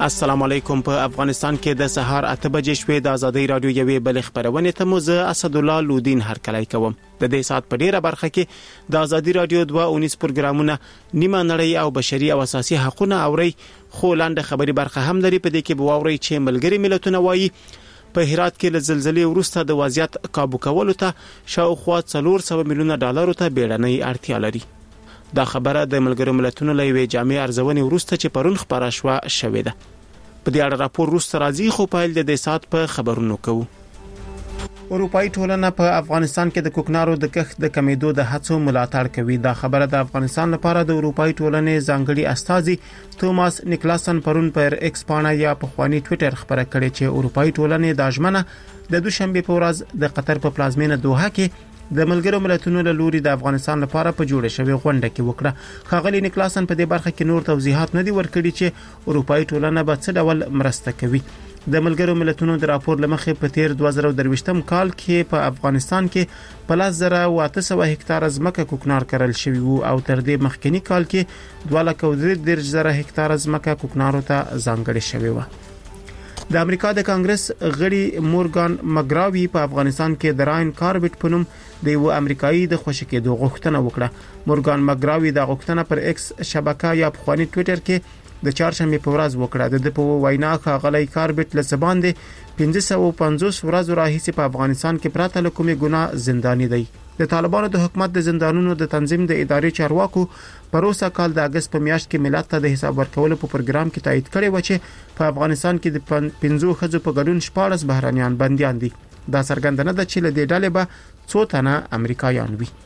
السلام علیکم. په افغانستان کې د سهار 8 بجې شوې د ازادي رادیو یوې بل خبرونه ته مو زه اسد الله لودین هرکلی کوم. د دې سات په ډیره برخه کې د ازادي رادیو 219 پروګرامونه نیمه نړۍ او بشري او اساسي حقوقونه اوري، خو لاندې خبري برخه هم لري. په دې کې به اوري چې ملګری ملتونه وایي په هرات کې له زلزلې وروسته د وضعیت قابو کولو ته شاوخوا 400 میلیونه ډالر ته بیړنۍ اړتیا لري. دا خبره د ملګرو ملتونو له یوې جامع ارزونې وروسته چې پرون خبره شوې ده. په دې اړه راپور وروسته راځي، خو په د دې سات په خبرونو کوو. اروپאי ټولنه په افغانستان کې د کوکنارو د کښت د کمیدو د هڅو ملاتړ کوي. دا خبره د افغانستان لپاره د اروپאי ټولنې ځانګړي استازي توماس نیکلاسن پرون پر ایکس پاڼه یا په خواني ټوئیټر خبره کړې چې اروپאי ټولنې د ژمنه د دوشنبه په ورځ د قطر په پلازمینه دوحه کې د ملګرو ملتونو له لوري د افغانستان لپاره په جوړه شوی غونډه کې وکړه. خاغلی نیکلاسن په دې برخه کې نور توضیحات نه دي ورکړي چې اروپאי ټولنه به څه ډول مرسته کوي. د ملګرو ملتونو د راپور لمخې په تیر 2023م کال کې په افغانستان کې په 1800 هکتار ځمکه کوکنار کرل شوی وو او تر دې مخکنی کال کې 2.3 هکتار ځمکه کوکنارو ته ځانګړې شوی و. د امریکا د کانګرس غړي مورګان مګراوي په افغانستان کې د راین کاربټ په نوم د یو امریکایي د خوشی کېدو غوښتنه وکړه. مورګان مګراوي د غوښتنه پر ایکس شبکه یا په خواني ټوئیټر کې د چهارشنبه په ورځ وکړه. د په وینا ښاغلی کاربټ له زبان د 550 ورځې راهیسې په افغانستان کې پراته له کومې ګناه زنداني دی. د طالبانو د حکومت د زندانونو د تنظیم د ادارې چارواکو پروسه کال د اگست په میاشت کې ملت ته د حساب ورکولو په پروګرام کې تایید کړی و چې په افغانستان کې د 15 خزو په ګډون 14 بهرانيان بنديان دي. دا څرګندونه ده چې له دې ډلې به 100 تنه امریکایان وي.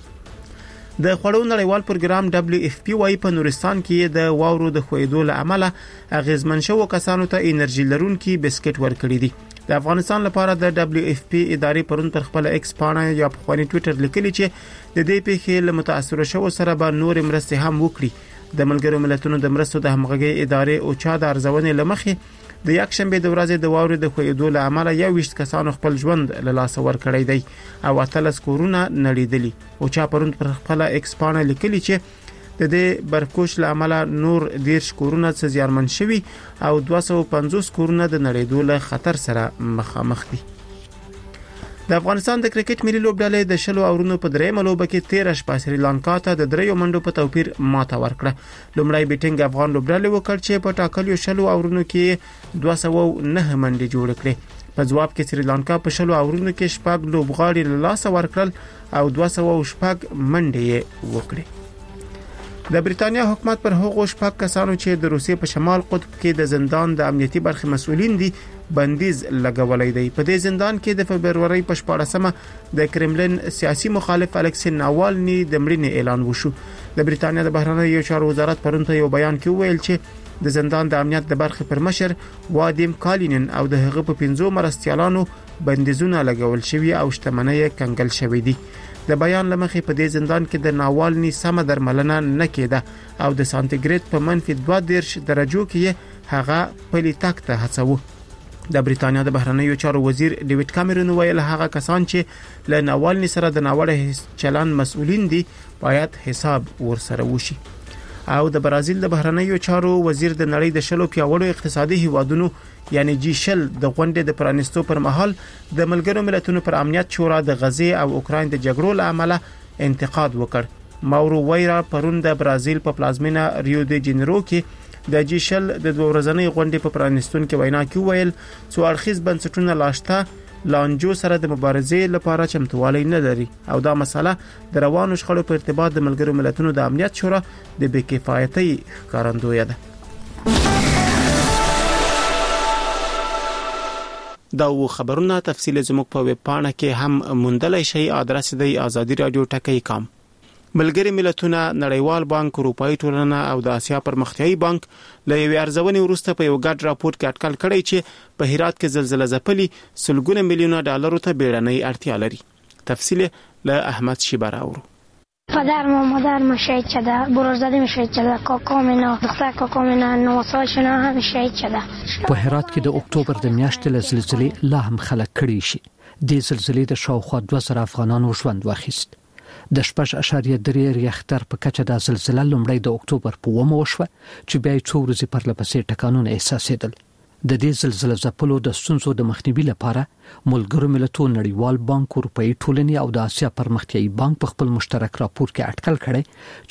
د خوړو نړیوال پروګرام WFP وايي په نورستان کې د واورو د خویدو له امله اغیزمن شوو کسانو ته انرژي لرونکي بسکټ ورکړي دي. د افغانستان لپاره د WFP ادارې پرون پر خپل ایکس پاڼه یا په خواني ټوئیټر لیکلي چې د دې پیښې له متاثر شوو سره به نور مرستې هم وکړي. د ملګرو ملتونو د مرستو د همغږي ادارې او چا د ارزونې لمخې د یک شنبه د ورځې د واورو د خویدو له امله 21 کسانو خپل ژوند له لاس ورکړی دی او 18 کورونه نړیدلي. او چا پرون پر خپل ایکس پاڼه لیکلي چې د دې برکوش له امله نور 10 کورونه زیانمن شوي او 250 کورونه د نړیدو له خطر سره مخامخ دي. د افغانستان د کرکټ ملي لوبډلې د شلو اورونو په درېمه لوبه کې 13 شپه سریلانکا ته د 3 منډو په توپیر ماته ورکړه. لومړی بیټینګ افغان لوبډلې وکړ چې په ټاکلو شلو اورونو کې 209 منډې جوړ کړې. په جواب کې سریلانکا په شلو اورونو کې شپږ لوبغاړي له لاس ورکړل او 206 منډې وکړې. د بریتانیا حکومت پر هغو شپږ کسانو چې د روسیې په شمال قطب کې د زندان د امنیتي برخې مسؤلین دي بندیز لګولای دی. په دې زندان کې د فبرवरी په 14مه د کرملین سیاسي مخالف الکسی ناوالني د مړینې اعلان وشو. د بریتانیا د بهرنیو چارو وزارت پرون ته یو بیان کې ویل چې د زندان د امنیت د برخې پر مشر وادیم کالینن او د هغه په 15 مرستیالانو بندیزونه لګول شوی او شتمنۍ کنګل شوی دي. د بیان لمخې په دې زندان کې د ناوالني سم درملنه نه کېده او د سانتیګریډ په -2 درجو کې هغه پلي تک ته هڅو. د بریتانیا د بهرنیو چارو وزیر ډیوډ کامرون ویل هغه کسان چې له ناوالني سره د ناوړه چلند مسؤلین دي باید حساب ورسره وشي. او د برازیل د بهرنیو چارو وزیر د نړۍ د شلو پیاوړو اقتصادي هیوادونو یعنی G20 د غونډې د پرانستو پر مهال د ملګرو ملتونو پر امنیت شورا د غزې او اوکراین د جګړو له امله انتقاد وکړ. ماورو وایرا پرون د برازیل په پلازمینه ریو دی جنیرو کې د G20 د 2 ورځنۍ غونډې په پرانستون کې وینا کوي ویل څو اړخیز بنسټونه لاشته لانجو سره د مبارزې لپاره چمتووالی نه لري او دا مسله د روانو شخړو په ارتباط د ملګرو ملتونو د امنیت شورا د بېکفایتۍ ښکارندوی ده. دا و خبرونه تفصیل زموږ په ویب پاڼه کې هم موندلای شئ. آدرس دی azadi.radio.com. ملګری ملتونه، نړیوال بانک، اروپאי ټولنه او د اسیا پرمختیایي بانک له یو ارزونې وروسته په یو ګډ راپور کې اټکل کړی چې په هرات کې زلزلہ ځپلي سلګونه میلیونه ډالر ته بیړنۍ اړتیا لري. تفصیل له احمد شیبر اورو. پدرم و مادرم شهید شده، بروزدادیم شهید شده، کاکام اینا، دختر کاکام اینا، نواسایشون هم شهید شده. په هرات کې د اکتوبر د میاشتې له زلزلې لا هم خلک کړي شي. د زلزلې د شاوخوا 2000 افغانانو ژوند واخیست. د 6.3 ریختر په کچه د زلزلې لومړی د اکتوبر په 1 وشوه چې بیا څو ورځې پر لپسې ټکانونه احساسېدل. د دې زلزلې ځپلو د ستونزو د مخنیوي لپاره ملګرو ملتونو نړیوال بانک، اروپאי ټولنې او د آسیا پرمختیایي بانک په خپل مشترک راپور کې اټکل کړی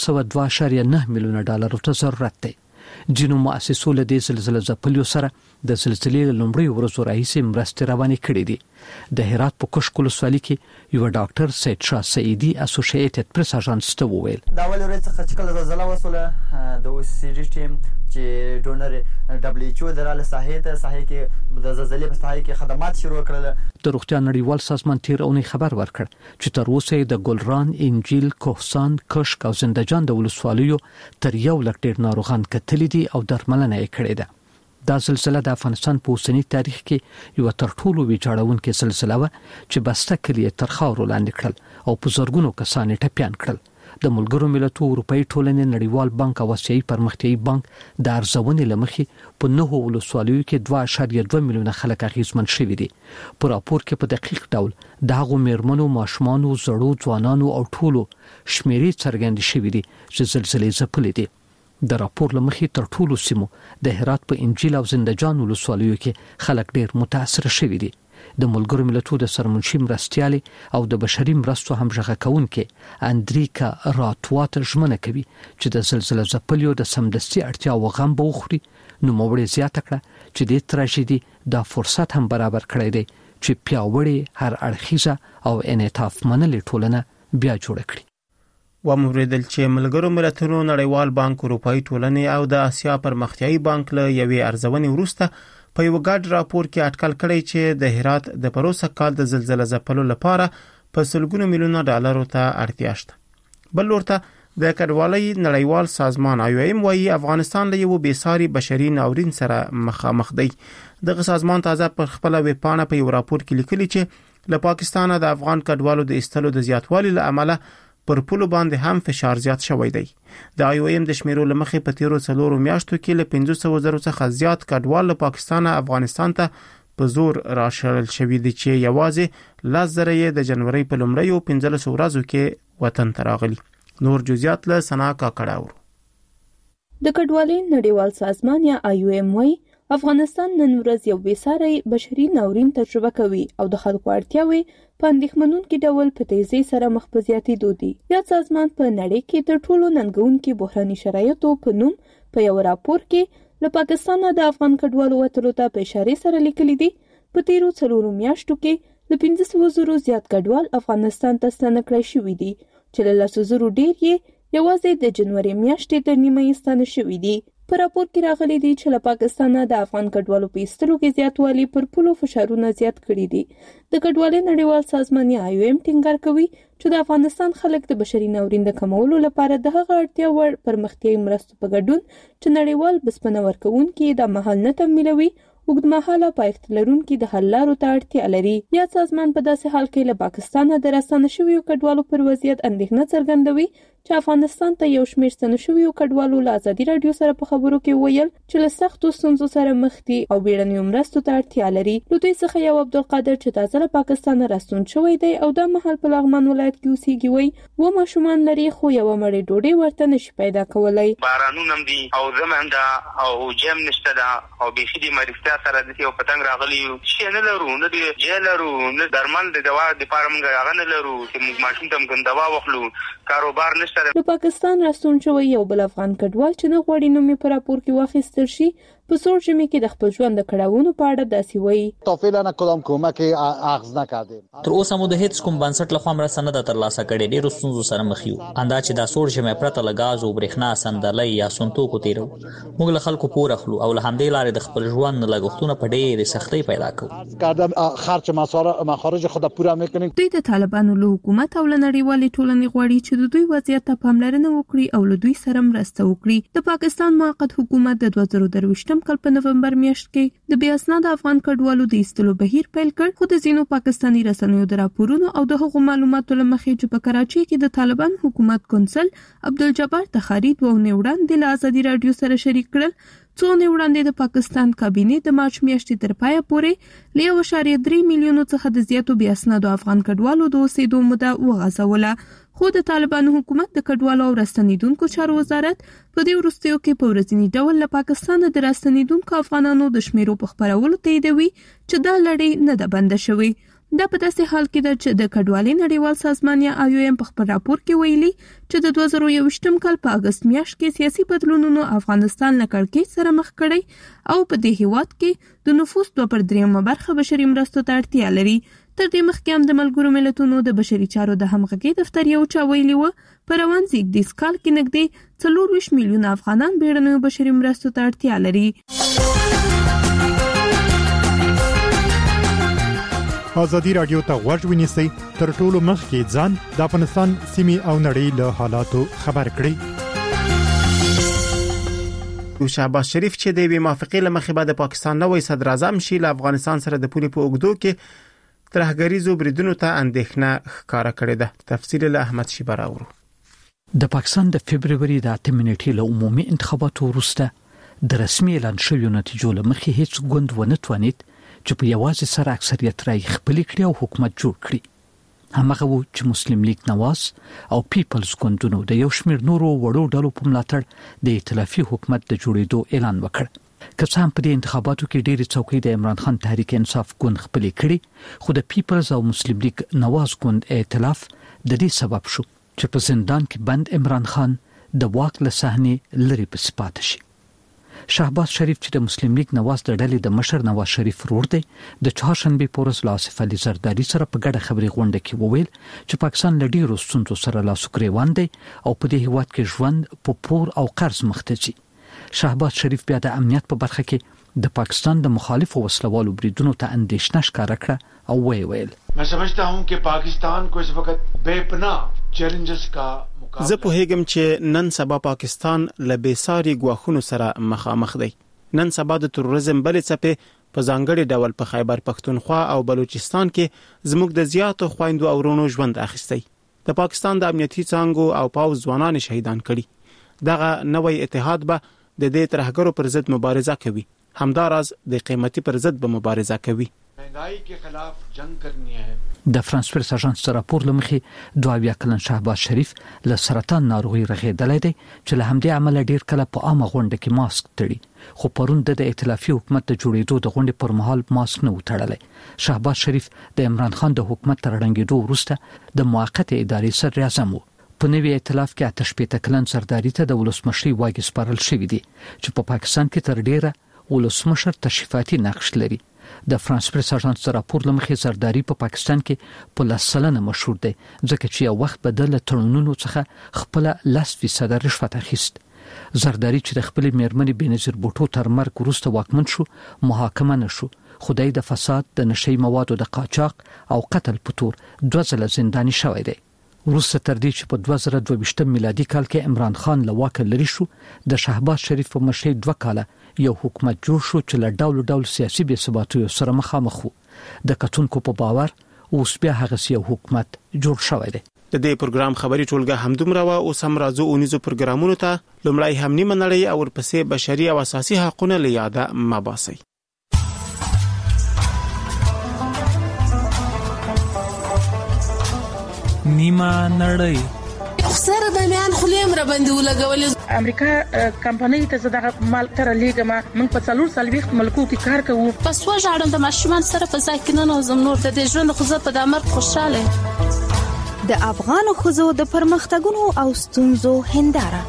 چې $402.9 میلیونه ته ضرورت دی. جنو مؤسسو له دې زلزلې ځپلو سره د زلزلې لومړی ورځو راهیسې مرستې روانې کړې دي. د هرات په کشک ولسوالۍ کې یو ډاکټر سید شاه سعیدی اسوسییټډ پریس اژانس ته وویل دا اول ورځ څخه چې کله زلزلہ وسوله د OCD ټیم چې ډونر WHO دراله ساحې کې د زلزلې په ساحې کې خدمات شروع کړل. د روغتیا نړیوال سازمان تیر اونۍ خبر ورکړ چې تر اوسه د ګلران، انجیل، کوهستان، کشک او زندهجان د ولسوالیو تر 1 لک ډیر ناروغان کتلې دي او درملنه یې کړې ده. دا زلزلہ د افغانستان په اوسنی تاریخ کې یو تر ټولو ویجاړونکې زلزلہ و چې بسته کلیه تر خاورو لاندې کړل او په زرګونو کسان ټپيان کړل. د ملګرو ملتونو، اروپאי ټولنې، نړیوال بانک او آسیایي پرمختیایي بانک د ارزونې لمخې په 9 ولسوالیو کې 2.2 میلیونه خلک اغیزمن شوي دي. په راپور کې په دقیق ډول د هغو میرمنو، ماشومانو، زړو ځوانانو او ټولو شمیرې څرګندې شوي دي چې زلزلې ځپلې دي. د راپور لمخې تر ټولو سیمو د هرات په انجیل او زندهجان ولسوالیو کې خلک ډیر متاثر شوي دي. د ملګرو ملتونو د سرمنشي مرستیالې او د بشري مرستو همغږي کوونکې اندریکا راتوات ژمنه کوي چې د زلزلې ځپلو د سمدستي اړتیا او غم به وخوري. نو موږ زیاته کړه چې د تراژیدي دا فرصت هم برابر کړی دی چې پیاوړی هر اړخیزه او انعطاف منلې ټولنه بیا جوړ کړي. وموریدل چې ملګرو ملتونو، نړیوال بانک، اروپאי ټولنې او د آسیا پرمختیایي بانک له یوې ارزونې وروسته په یو ګډ راپور کې اټکل کړی چې د هرات د پروسه کال د زلزلې ځپلو لپاره په $100 میلیونه ته اړتیا شته. بل ورته د کډوالۍ نړیوال سازمان IOM وايي افغانستان له یو بیساري بشري ناورین سره مخامخ دی. دغه سازمان تازه پر خپل ویب پاڼه په یو راپور کې لیکلي چې له پاکستان د افغان کډوالو د ایستلو د زیاتوالي له امله پر پولو باندې هم فشار زیات شوی دی. د IOM د شمیرو لمخې په تیرو 4 میاشتو کې له 500,000 څخه زیات کډوال له پاکستان افغانستان ته په زور راشړل شوی دي چې یوازې 10,000 د جنوري په لومړیو 15 ورځو کې وطن ته راغلي. نور جزئیات له سنا کاکړاور. د کډوالۍ نړیوال سازمان یا IOM وايي افغانستان نن ورځ یو بیساري بشري ناورین تجربه کوي او د خلکو اړتیاوې په اندېښمنونکي ډول په تیزۍ سره مخ په زیاتېدو دي. یا سازمان په نړۍ کې تر ټولو ننګونکي بحراني شرایطو په نوم په یو راپور کې له پاکستان د افغان کډوالو وتلو ته په اشاره سره لیکلي دي په تیرو 4 میاشتو کې له 500,000 زیات کډوال افغانستان ته ستنه کړای شوي دي چې له 100,000 ډیر یې یوازې د جنوري میاشتې تر نیمه ستنه شوي دي. په راپور کې راغلي دي چې له پاکستان د افغان کډوالو په ایستلو کې زیاتوالی پر پولو فشارونه زیات کړي دي. د کډوالۍ نړیوال سازمان IOM ټینګار کوي چې د افغانستان خلک د بشري ناورین د کمولو لپاره د هغه اړتیا وړ پرمختیایي مرستو په ګډون چې نړیوال بسپنه ورکوونکي د مهال نه تمویلوي اوږدمهاله پایښت لرونکي د حل لارو ته اړتیا لري. یا سازمان په داسې حال کې له پاکستان د راستنه شویو کډوالو پر وضعیت اندېښنه څرګندوي چې افغانستان ته یو شمېر ستنه شویو کډوالو له ازادي راډیو سره په خبرو کې ویل چې له سختو ستونزو سره مخ دي او بیړنیو مرستو ته اړتیا لري. له دوی څخه یو عبدالقادر چې تازه له پاکستان راستون شوی دی او دا مهال په لغمان ولایت کې اوسېږي وایي و ماشومان لري خو یوه مړۍ ډوډۍ ورته نشي پیدا کولی. بارانونه هم دي او زمن ده او جیم نشته ده او بیخي د مرستیا سره د یو پتنګ راغلی شي نه لرو، نه د جیل لرو، نه درمل د دوا د پاره موږ هغه نه لرو چې موږ ماشوم ته موږ دوا واخلو، کاروبار نشته. د پاکستان راستون شوی یو بل افغان کډوال چې نه غواړي نوم یې په راپور کې واخیستل شي په سوړ ژمي کې د خپل ژوند د کړاوونو په اړه داسې وایي. تا فعلا کدام کمک اخذ نکردیم. تر اوسه مو د هیڅ کوم بنسټ لخوا مرسته نه ده ترلاسه کړې. ډېرو ستونزو سره مخ یو. اندا چې دا سوړ ژمي پرته له ګاز او برېښنا، صندلۍ یا سونتوکو تیرو. موږ له خلکو پور اخلو او له همدې لارې د خپل ژوند لګښتونه په ډېرې سختۍ پیدا کوو. خرچ مخارج خود پوره میکنیم. دوی د طالبانو له حکومت او له نړیوالې ټولنې غواړي چې د دوی وضعیت ته پاملرنه وکړي او له دوی سره مرسته وکړي. د پاکستان موقت حکومت د 2023 کال په نومبر میاشت کې د بیا اسناده افغان کډوالو د ایستلو بهیر پیل کړ، خو د ځینو پاکستاني رسنیو د راپورونو او د هغو معلوماتو له مخې چې په کراچۍ کې د طالبان حکومت کونسل عبدالجبار تخاری 2 ونې وړاندې له ازادي راډیو سره شریک کړل څو نه وړاندې د پاکستان کابینه د مارچ میاشتې تر پایه پورې له 1.3 میلیونو څخه د زیاتو بې اسنادو افغان کډوالو د اوسېدو موده وغځوله. خو د طالبانو حکومت د کډوالو او راستنیدونکو چارو وزارت په دې وروستیو کې په ورځني ډول له پاکستان د راستنیدونکو افغانانو د شمیرو په خپرولو تاییدوي چې دا لړۍ نه ده بنده شوې. دا په داسې حال کې ده چې د کډوالۍ نړیوال سازمان یا IOM په خپل راپور کې ویلي چې د 2021 کال په اگست میاشت کې سیاسي بدلونونو افغانستان له کړکېچ سره مخ کړی او په دې هیواد کې د نفوس 2/3 برخه بشري مرستو ته اړتیا لري. تر دې مخکې هم د ملګرو ملتونو د بشري چارو د همغږي دفتر یو چا ویلي و په روان زیږدیز کال کې نږدې 24 میلیونه افغانان بیړنیو بشري مرستو ته اړتیا لري. ازادي رادیو ته غوږ ونیسئ تر ټولو مخکې ځان د افغانستان سیمې او نړۍ له حالاتو خبر کړئ. شهباز شریف چې د وی موافقې لمخې بعد پاکستان نوې صدر اعظم شي له افغانستان سره د پولې په اوږدو کې ترهګریزو بریدونو ته اندېښنه ښکارا کړې ده. تفصیل له احمد شیبه راوړو. د پاکستان د فبرवरी د 8 منېټې له عمومي انتخاباتو وروسته د رسمي اعلان شویو نتیجو لمخې هیڅ ګوند ونه توانید چې په یوازې سره اکثریت رای خپل کړي او حکومت جوړ کړي. همغه و چې مسلم لیگ نواز او پیپلز ګوندونو د یو شمېر نورو وړو ډلو په ملاتړ د ائتلافي حکومت د جوړېدو اعلان وکړ. که څه هم په دې انتخاباتو کې ډېری څوکۍ د عمران خان تحریک انصاف ګوند خپل کړي، خو د پیپلز او مسلم لیگ نواز ګوند ائتلاف د دې سبب شو چې په زندان کې بند عمران خان د واک له صحنې لري په سپات شي. شهباز شریف چې د مسلم لیگ نواز د ډلې د مشر نواز شریف ورور دی، د چهارشنبه په ورځ له آصف علي زرداری سره په ګډه خبري غونډه کې وویل چې پاکستان له ډیرو ستونزو سره لاس ګریوان دی او په دې هیواد کې ژوند په پور او قرض مخ ته ځي. شهباز شریف بیا د امنیت په برخه کې د پاکستان د مخالفو وسلوالو بریدونو ته اندېښنه ښکاره کړه او ویل मैं समझता हूं कि पाकिस्तान को इस वक्त बेपनाह चैलेंजेस का زه په هیګم چې نن سبا پاکستان له بیساري غواخونو سره مخامخ دی. نن سبا د تروریزم بلې څپې په ځانګړي ډول په خیبر پښتونخوا او بلوچستان کې زموږ د زیاتو خويندو او ورونو ژوند اخیستی. د پاکستان د امنیتي څانګو او پاوز ځوانان شهیدان کړي. دغه نوې اتحاد به د دې ترهګرو پر ضد مبارزه کوي. همداراز د قیمتي پر ضد به مبارزه کوي. महंगाई के खिलाफ जंग करनी है. د فرانس پریس اژانس راپور لمخې 22 کلن شهباز شریف له سرطان ناروغي رغېدلې دی چې له همدې عمله ډیر کله په عامه غونډه کې ماسک تړي، خو پرون د ائتلافي حکومت د جوړېدو د غونډې پر مهال ماسک نه وتړلی. شهباز شریف د عمران خان د حکومت تر ړنګېدو وروسته د موقته ادارې صدر اعظم و. په نوي ائتلاف کې 88 کلن سرداری ته د ولسمشري واګي سپارل شوی دی چې په پاکستان کې تر ډیره ولسمشر تشریفاتي نقش لري. د فرانس پریس اژانس راپور لمخې زرداری په پاکستان کې په 10% مشهور دی، ځکه چې یو وخت بدل تړونونو څخه خپل 10% رشوت اخیست. زرداری چې د خپل میرمنې بنظیر بوټو تر مرګ وروسته واکمن شو، محاکمه نشو، خدای د فساد، د نشي موادو د قاچاق او قتل په تور 2 ځله زنداني شوی دی. وروسته تر دې چې په 2022 میلادي کال کې عمران خان له واک لري شو، د شهباز شریف په مشرۍ 2 کاله یو حکومت جوړ شو چې له ډول سیاسي بې ثباتیو سره مخامخ وو. د کتونکو په باور اوس بیا هغه یو حکومت جوړ شوی دی. د دې پروګرام خبري ټولګه همدومره وا اوس هم راځو اونیزو پروګرامونو ته. لومړی هم نیمه نړۍ او ورپسې بشري او اساسي حقوقونه لیاده مباسي. نیمه نړۍ سره د میان خلیم را باندې ولګول. امریکا کمپنۍ ته زداغه مال تر لیګما موږ په 4 ملکو کې کار کوو. پس وژاړم د ماشومان سره په ځای کې نه نوزم نور د دې ژوند خو زه په دامر خوشاله. د افغان خزو د پرمختګونو او ستونزو هنداره.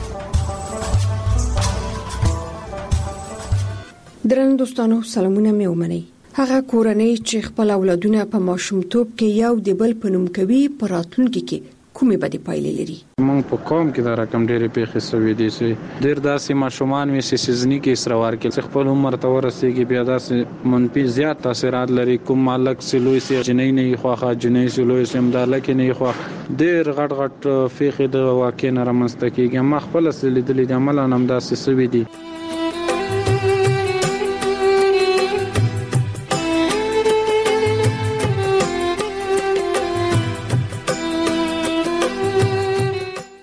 درنو دوستانو سلامونه مې ومنئ. هغه کورنۍ چې خپل اولادونه په ماشومتوب کې یو د بل په نوم کوي، په راتلونکي کې کومې بدې پایلې لري. موږ په قوم کې دا رقم ډېرې پیښې سوي دي چې ډېر داسې ماشومان وي چې سيزني کې اسروار کې خپل عمر ته ورسېږي، بیا داسې منفي زیات تاثیرات لري. کوم مالک سلوي سي جنۍ نه خوخه، جنۍ سلوي سم داله کې نه خوخه، ډېر غټ پیښې د واقع نه رامنځته کېږي. ما خپل لیدلې د عمل نام داسې سوي دي.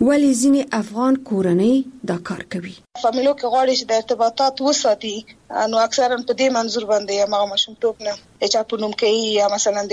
ولی ځینې افغان کورنۍ دا کار کوي. فامیلو کې غواړي چې د ارتباطات وساتي، نو اکثرا په دې منظور باندې هغه ماشومتوب نه چا په نوم کوي یا مثلا